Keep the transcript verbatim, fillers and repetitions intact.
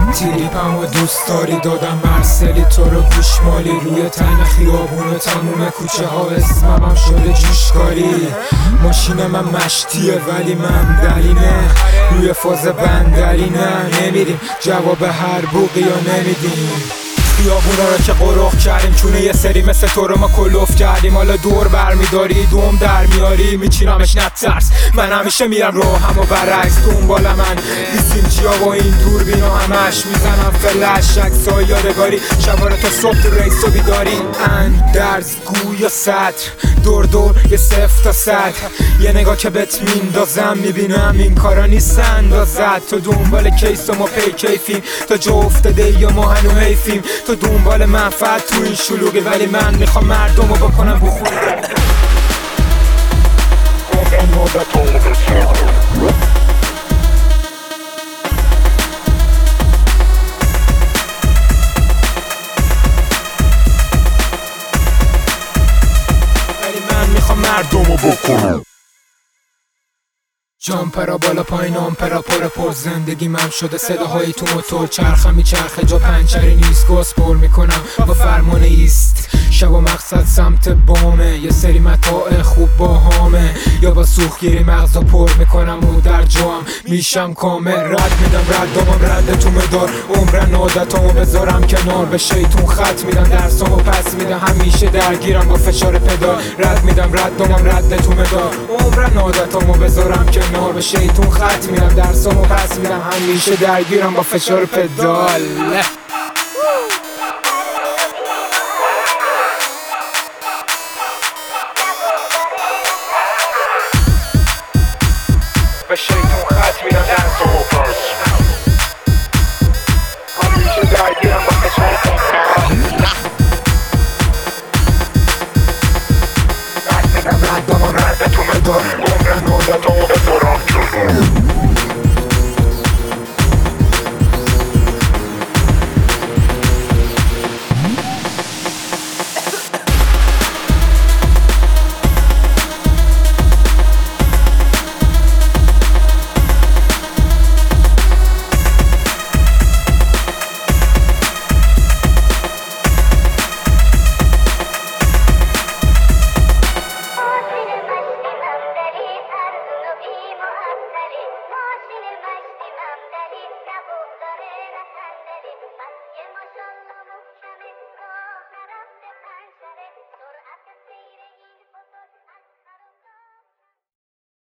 تریپم و دوست داری دادم مرسلی تو رو گوشمالی روی تن خیابون و تموم کوچه ها اسمم شده جوشکاری. ماشین من مشتیه ولی من دلینه روی فاز بندری نه نمیریم جواب هر بوقی یا نمیدیم. خیابونا رو که قروخ کردیم چونه یه سری مثل تو رو ما کلوف کردیم. حالا دور برمیداری دوم در میاری میچینمش نترس من همیشه میرم رو هم و برعکس دنبال من بیسیم چیا با این دور بینا همش میزنم فلش عکسای یادگاری شباره تا صبح تو ریس و بیداری. اندرز گویا سطر دور دور یه صفر تا صد یه نگاه که بهت میندازم میبینم این کارا نیست اندازت. تو دنبال کیس و ما پی کیفیم تا جا افتاده یا ما هنو حیفیم. تو دنبال منفعت تو این شلوغی ولی من میخوام مردم رو بکنم بخوره. ولی من میخوام مردم رو بکنم. جامپرا بالا پایین آمپرا پر پر زندگی من شده صداهای تو موتور چرخم میچرخه جا پنچری نیست گاز پر میکنم با فرمان ایست شب و مقصد سمت بامه یه سری متاع خوب باهامه یا با سوختگیری مغزا پر میکنم و در جام میشم کامل رد میدم ردامم رد تو مدار عمرن عادتامو بذارم کنار به شیطون خط میدم درسامو پس میدم همیشه درگیرم با فشار پدال رد میدم ردامم رد تو مدار عمرن عادتامو بذارم کنار به شیطون خط میدم درسامو پس میدم همیشه درگیرم با فشار پدال.